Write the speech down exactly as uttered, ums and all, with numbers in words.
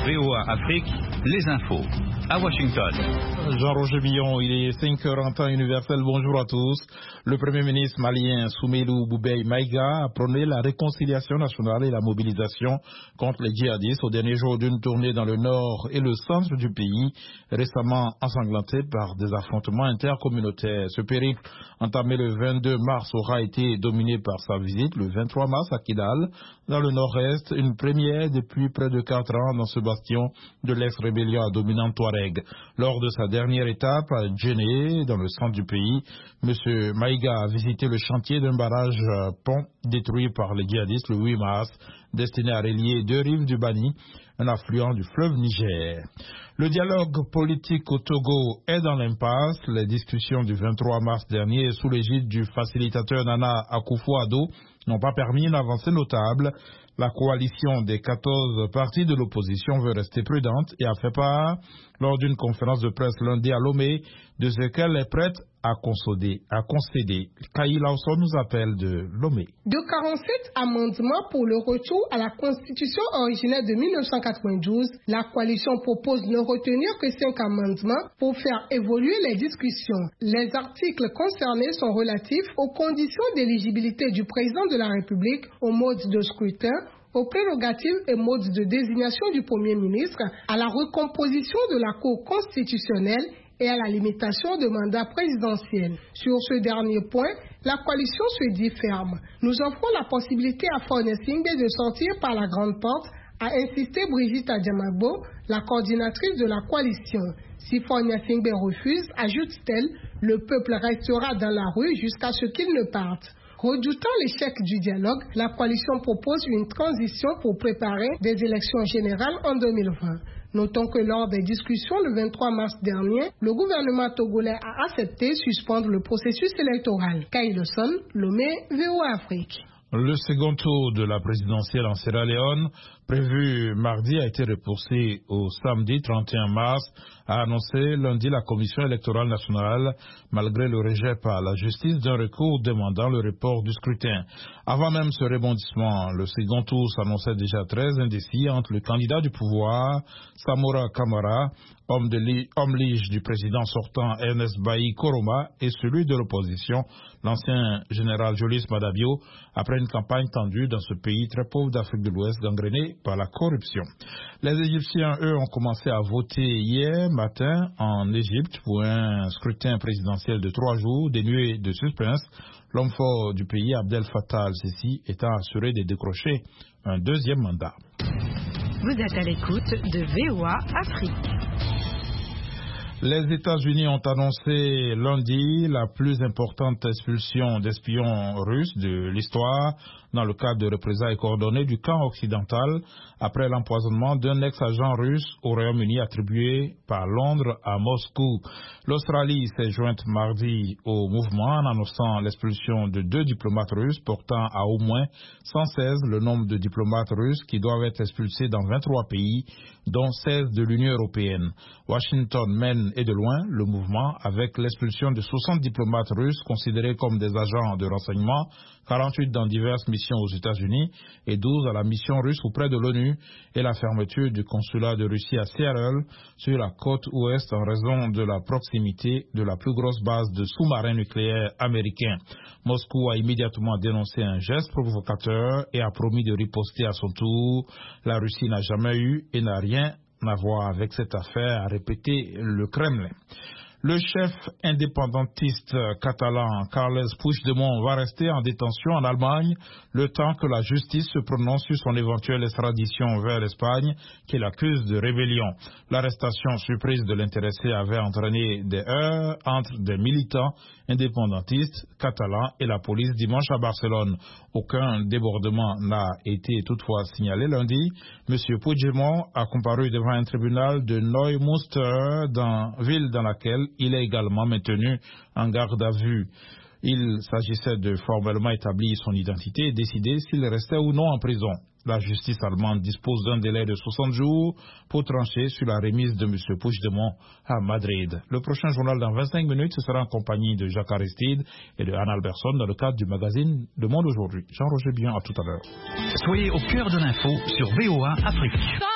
V O A Afrique, les infos. À Washington. Jean-Roger Billon, il est cinq heures en temps universel. Bonjour à tous. Le Premier ministre malien Soumeilou Boubèye Maïga a prôné la réconciliation nationale et la mobilisation contre les djihadistes au dernier jour d'une tournée dans le nord et le centre du pays, récemment ensanglanté par des affrontements intercommunautaires. Ce périple, entamé le vingt-deux mars, aura été dominé par sa visite le vingt-trois mars à Kidal, dans le nord-est, une première depuis près de quatre ans dans ce bastion de l'ex-rébellion à dominante Touareg. Lors de sa dernière étape à Djenné, dans le centre du pays, M. Maïga a visité le chantier d'un barrage pont détruit par les djihadistes le huit mars, destiné à relier deux rives du Bani, un affluent du fleuve Niger. Le dialogue politique au Togo est dans l'impasse. Les discussions du vingt-trois mars dernier sous l'égide du facilitateur Nana Akufo-Addo n'ont pas permis une avancée notable. La coalition des quatorze partis de l'opposition veut rester prudente et a fait part, lors d'une conférence de presse lundi à Lomé, de ce qu'elle est prête à concéder. À concéder. Kaï Lawson nous appelle de Lomé. De quarante-sept amendements pour le retour à la constitution originelle de mille neuf cent quatre-vingt-douze, la coalition propose ne retenir que cinq amendements pour faire évoluer les discussions. Les articles concernés sont relatifs aux conditions d'éligibilité du président de la République, au mode de scrutin, aux prérogatives et modes de désignation du Premier ministre, à la recomposition de la Cour constitutionnelle et à la limitation de mandat présidentiel. Sur ce dernier point, la coalition se dit ferme. Nous offrons la possibilité à Faune Singbe de sortir par la grande porte, a insisté Brigitte Adjamagbo, la coordinatrice de la coalition. Si Faune Singbe refuse, ajoute-t-elle, le peuple restera dans la rue jusqu'à ce qu'il ne parte. Redoutant l'échec du dialogue, la coalition propose une transition pour préparer des élections générales en deux mille vingt. Notons que lors des discussions le vingt-trois mars dernier, le gouvernement togolais a accepté suspendre le processus électoral. Kaïlson, Lomé, V O A Afrique. Le second tour de la présidentielle en Sierra Leone, prévu mardi, a été repoussé au samedi trente et un mars, a annoncé lundi la Commission électorale nationale, malgré le rejet par la justice d'un recours demandant le report du scrutin. Avant même ce rebondissement, le second tour s'annonçait déjà très indécis entre le candidat du pouvoir, Samora Kamara, homme, de li, homme lige du président sortant Ernest Bailly Koroma, et celui de l'opposition, l'ancien général Jolis Madabio, après une campagne tendue dans ce pays très pauvre d'Afrique de l'Ouest, gangréné par la corruption. Les Égyptiens, eux, ont commencé à voter hier matin en Égypte pour un scrutin présidentiel de trois jours dénué de suspense. L'homme fort du pays, Abdel Fattah al-Sisi, étant assuré de décrocher un deuxième mandat. Vous êtes à l'écoute de V O A Afrique. Les États-Unis ont annoncé lundi la plus importante expulsion d'espions russes de l'histoire dans le cadre de représailles coordonnées du camp occidental après l'empoisonnement d'un ex-agent russe au Royaume-Uni attribué par Londres à Moscou. L'Australie s'est jointe mardi au mouvement en annonçant l'expulsion de deux diplomates russes, portant à au moins cent seize le nombre de diplomates russes qui doivent être expulsés dans vingt-trois pays, dont seize de l'Union européenne. Washington mène et de loin le mouvement avec l'expulsion de soixante diplomates russes considérés comme des agents de renseignement, quarante-huit dans diverses missions aux États-Unis et douze à la mission russe auprès de l'ONU, et la fermeture du consulat de Russie à Seattle sur la côte ouest en raison de la proximité de la plus grosse base de sous-marins nucléaires américains. Moscou a immédiatement dénoncé un geste provocateur et a promis de riposter à son tour. La Russie n'a jamais eu et n'a rien à voir avec cette affaire, a répété le Kremlin. Le chef indépendantiste catalan Carles Puigdemont va rester en détention en Allemagne le temps que la justice se prononce sur son éventuelle extradition vers l'Espagne qui l'accuse de rébellion. L'arrestation surprise de l'intéressé avait entraîné des heurts entre des militants indépendantistes catalans et la police dimanche à Barcelone. Aucun débordement n'a été toutefois signalé lundi. M. Puigdemont a comparu devant un tribunal de Neumünster, dans ville dans laquelle il est également maintenu en garde à vue. Il s'agissait de formellement établir son identité et décider s'il restait ou non en prison. La justice allemande dispose d'un délai de soixante jours pour trancher sur la remise de M. Puigdemont à Madrid. Le prochain journal dans vingt-cinq minutes, ce sera en compagnie de Jacques Aristide et de Anne Alberson dans le cadre du magazine Le Monde aujourd'hui. Jean-Roger Billon, à tout à l'heure. Soyez au cœur de l'info sur V O A Afrique.